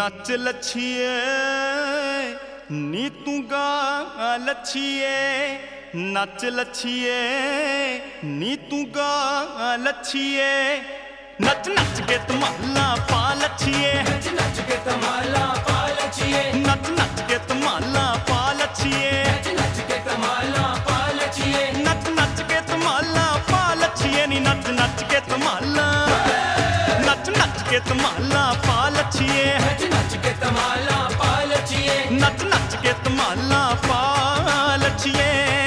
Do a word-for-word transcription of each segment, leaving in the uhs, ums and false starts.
नच लच्छिए नी तू गा लच्छिए, नच लच्छिए नी तू गा लच्छिए, नच नच के धमाला पा लच्छिए, नच नच के धमाला पा लच्छिए, नच नच के धमाला पा लच्छिए, नच नच के धमाला पा लच्छिए, नच नच के धमाला पा लच्छिए नी, नच नच के धमाला, नच नच के धमाला पा लच्छिए, नच नच के धमाला पा लच्छिए, नच नच के धमाला पा लच्छिए।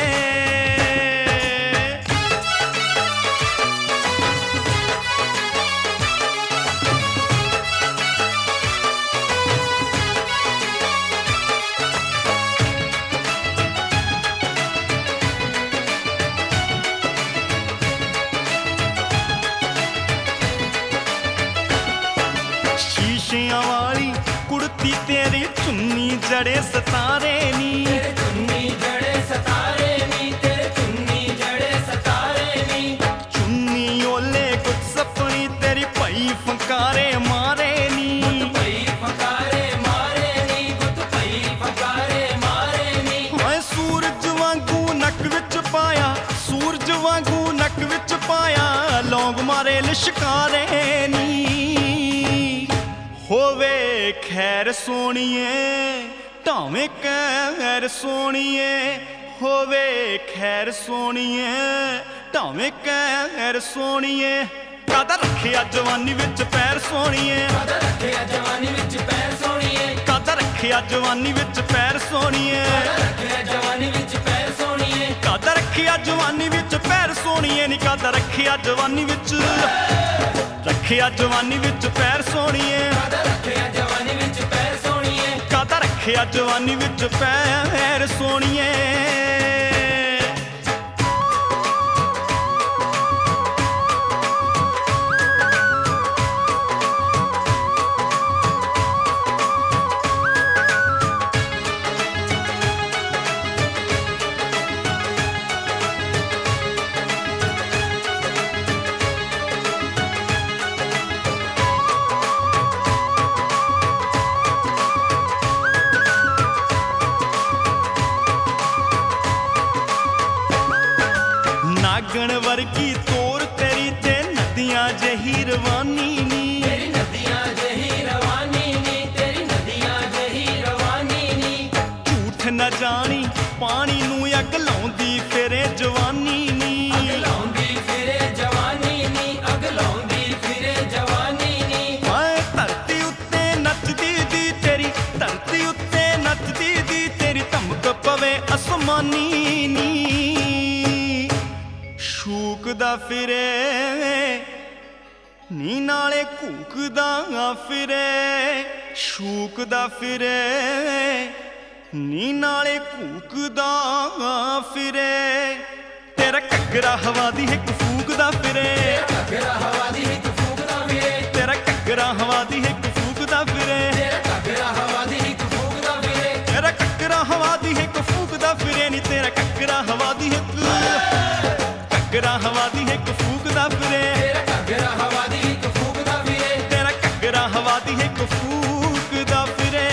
शीशियां वाली कुड़ती तेरी चुन्नी जड़े सतारे नी, तेरे चुन्नी जड़े सतारे नी, तेरे चुन्नी जड़े सतारे नी, चुन्नी ओले कुछ सपनी तेरी पई फंकारे मारे नी, पई फकारे मारे नी, गुत पई फकारे मारे नी, हाय सूरज वांगू नक विच पाया, सूरज वांगू नक विच पाया, लौंग मारे लिशकारे नी। होवे खैर सोनिए ढावें कैर सोनिए, होवे खैर सोनिए ढावें कैर सोनिए, कादा रखिया जवानी विच पैर सोनिए, कादा रखिया जवानी विच पैर सोनिए, कादा रखिया जवानी विच पैर सोनिए, कादा रखिया जवानी विच पैर सोनिए, कादा रखिया जवानी विच पैर सोनिए नी, कादा रखिया जवानी विच रखिया जवानी विच पैर सोनिए, कादा रखिया जवानी विच पैर सोनिए, कादा रखिया जवानी विच पैर सोनिए। नागण वर्गी तोर तेरी ते नदियां जही रवानी नी, तेरी नदियां जही रवानी नी, तेरी नदियां जही रवानी नी, झूठ न जानी पानी नू अग लाउंदी फिरे जवानी नी, अग लाउंदी फिरे जवानी नी, अग लाउंदी फिरे जवानी नी, हाय धरती उत्ते नचदी दी तेरी, धरती उत्ते नचदी दी तेरी, धमक पवे आसमानी नी, शूकदा फिरे नी नाले घूकदा फिरे, शूकदा फिरे नी नाले घूकदा फिरे, तेरा घग्गरा हवा दी हिक फूकदा फिरे, घग्गरा हवा दी हिक फूकदा फिरे, तेरा घग्गरा हवा दी हिक फूकदा फिरे, तेरा घग्गरा हवा दी हिक फूकदा फिरे, तेरा घग्गरा हवा दी हिक फूकदा फिरे नी, तेरा घग्गरा हवा दी हिक घग्गरा हवा दी हिक फूकदा फिरे, तेरा घग्गरा हवा दी हिक फूकदा फिरे, तेरा घग्गरा हवा दी हिक फूकदा फिरे।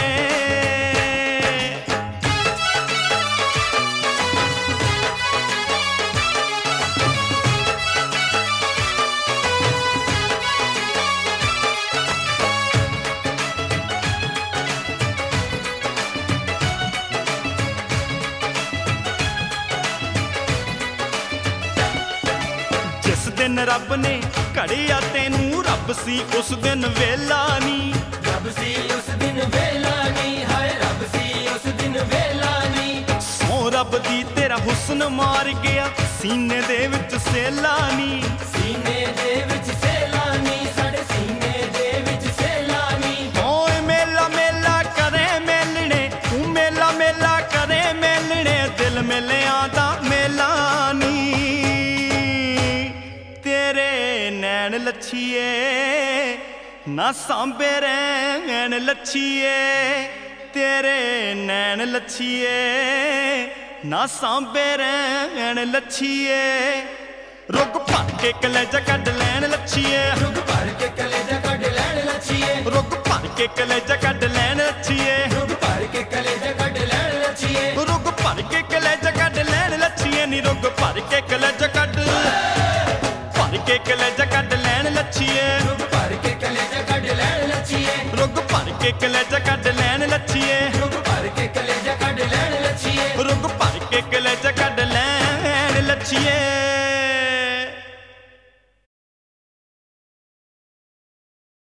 जिस दिन रब ने घड़िया तेनू रब सी उस दिन वेला नी, रब सी उस दिन वेला नी, हाय रब सी उस दिन वेला नी, सौ रब दी तेरा हुस्न मार गया सीने दे विच सेला नी, सीने दे विच सेला नी, साडे सीने दे विच सेला नी, ओए मेला मेला करे मेलने, तू मेला मेला करे मेलने, दिल मिलिया दा मेला नी, तेरे नैन लच्छिए ना सांबे रैन लच्छिए, तेरे नैन लच्छिए ना सांबे रैन लच्छिए, रुग भर के कलेजा कढ लैन लच्छिए, रुग भर के कलेजा कढ लैन लच्छिए, ਲੱਛੀਏ ਰੁੱਗ ਭਰ ਕੇ ਕਲੇਜਾ ਕੱਢ ਲੈਣ ਲੱਛੀਏ ਰੁੱਗ ਭਰ ਕੇ ਕਲੇਜਾ ਕੱਢ ਲੈਣ ਲੱਛੀਏ ਰੁੱਗ ਭਰ ਕੇ ਕਲੇਜਾ ਕੱਢ ਲੈਣ ਲੱਛੀਏ ਨੀ ਰੁੱਗ ਭਰ ਕੇ ਕਲੇਜਾ ਕੱਢ ਭਰ ਕੇ ਕਲੇਜਾ ਕੱਢ ਲੈਣ ਲੱਛੀਏ ਰੁੱਗ ਭਰ ਕੇ ਕਲੇਜਾ ਕੱਢ ਲੈਣ ਲੱਛੀਏ ਰੁੱਗ ਭਰ ਕੇ ਕਲੇਜਾ ਕੱਢ ਲੈਣ ਲੱਛੀਏ ਰੁੱਗ ਭਰ ਕੇ ਕਲੇਜਾ ਕੱਢ ਲੈਣ ਲੱਛੀਏ ਰੁੱਗ ਭਰ ਕੇ ਕਲੇਜਾ ਕੱਢ ਲੈਣ ਲੱਛੀਏ